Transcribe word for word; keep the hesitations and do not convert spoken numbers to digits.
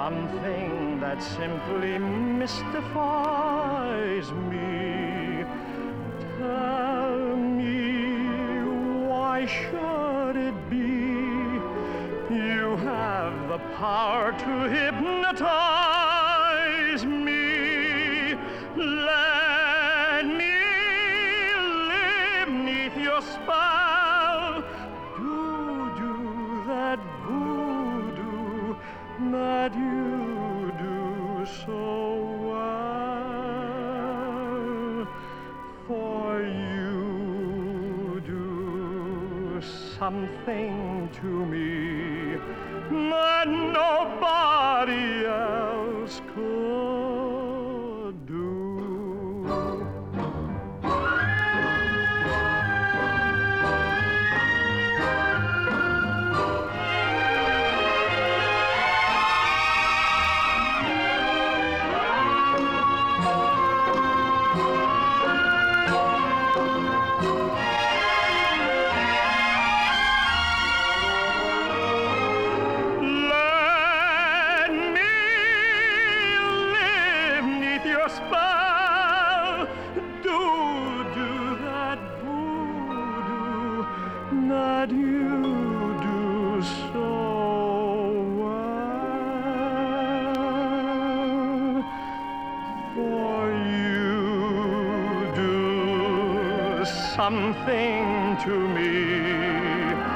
something that simply mystifies me. Tell me, why should it be you have the power to hypnotize me? Let me live neath your spell. Do do that voodoo that you do so well. For you do something to me that nobody else could do. Spell, do do that voodoo that you do so well. For you do something to me